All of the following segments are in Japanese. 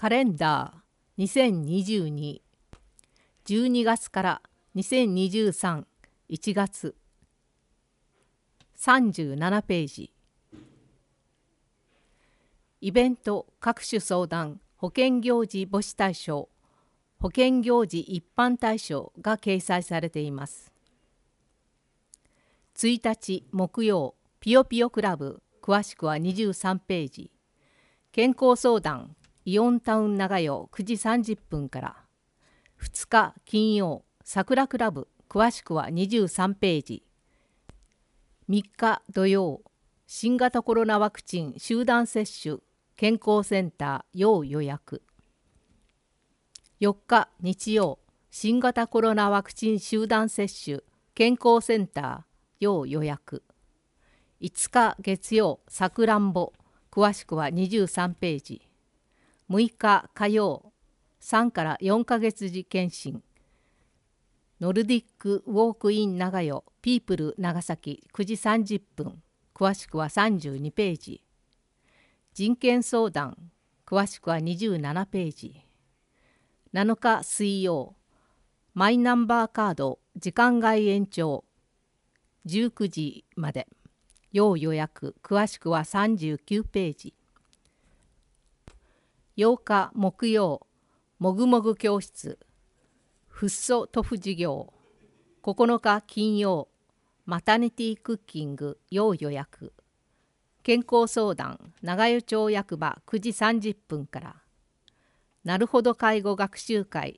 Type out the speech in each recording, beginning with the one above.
カレンダー2022、12月から2023、1月、37ページ。イベント各種相談保険行事母子対象、保険行事一般対象が掲載されています。1日木曜、ピヨピヨクラブ、詳しくは23ページ。健康相談、イオンタウン長代9時30分から。2日金曜、桜クラブ、詳しくは23ページ。3日土曜、新型コロナワクチン集団接種、健康センター要予約。4日日曜、新型コロナワクチン集団接種、健康センター要予約。5日月曜、さくらんぼ、詳しくは23ページ。6日火曜、3から4ヶ月時検診。ノルディックウォークイン長代ピープル長崎9時30分、詳しくは32ページ。人権相談、詳しくは27ページ。7日水曜、マイナンバーカード時間外延長19時まで要予約、詳しくは39ページ。8日木曜、もぐもぐ教室フッ素塗布事業。9日金曜、マタニティクッキング要予約。健康相談長代町役場9時30分から。なるほど介護学習会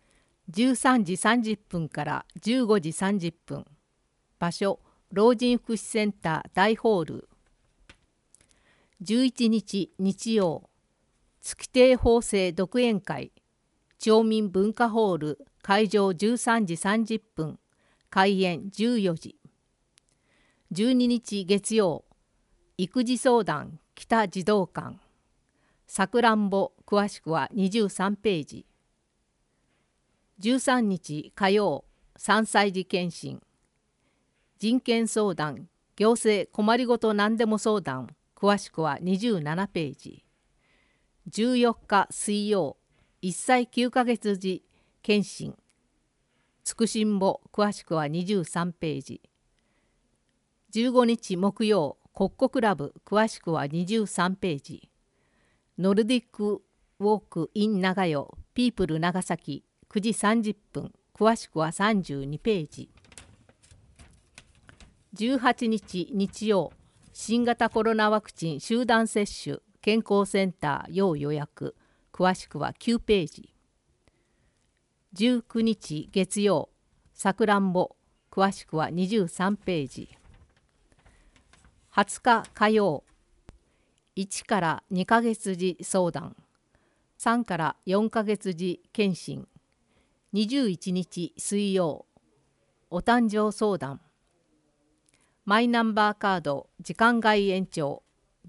13時30分から15時30分。場所老人福祉センター大ホール。11日日曜、月亭法制独演会町民文化ホール会場13時30分、開演14時。12日月曜、育児相談北児童館。さくらんぼ、詳しくは23ページ。13日火曜、3歳児検診。人権相談行政困りごと何でも相談、詳しくは27ページ。14日水曜、1歳9ヶ月児検診。つくしんぼ、詳しくは23ページ。15日木曜、コッコクラブ、詳しくは23ページ。ノルディックウォークイン長代ピープル長崎9時30分、詳しくは32ページ。18日日曜、新型コロナワクチン集団接種健康センター要予約、詳しくは9ページ。19日月曜、さくらんぼ、詳しくは23ページ。20日火曜、1から2ヶ月時相談、3から4ヶ月時検診。21日水曜、お誕生相談。マイナンバーカード時間外延長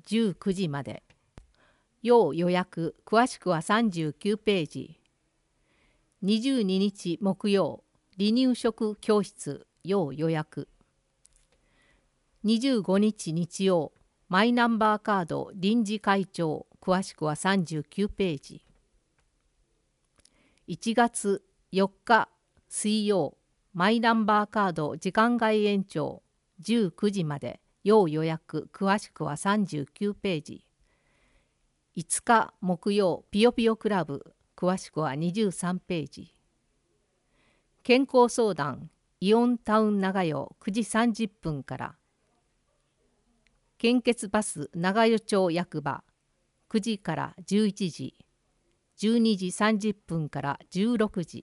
19時まで。要予約、詳しくは39ページ。22日木曜、離乳食教室要予約。25日日曜、マイナンバーカード臨時会長、詳しくは39ページ。1月4日水曜、マイナンバーカード時間外延長19時まで要予約、詳しくは39ページ。5日木曜、ピヨピヨクラブ、詳しくは23ページ。健康相談イオンタウン長代9時30分から。献血バス長代町役場9時から11時、12時30分から16時。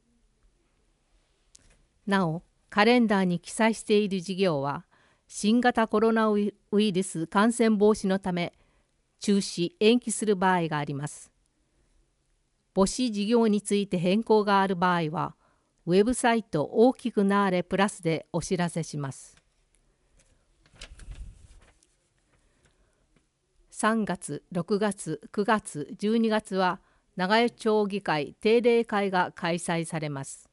なお、カレンダーに記載している事業は、新型コロナウイルス感染防止のため、中止・延期する場合があります。母子事業について変更がある場合は、ウェブサイト大きくなーれプラスでお知らせします。3月、6月、9月、12月は長代町議会定例会が開催されます。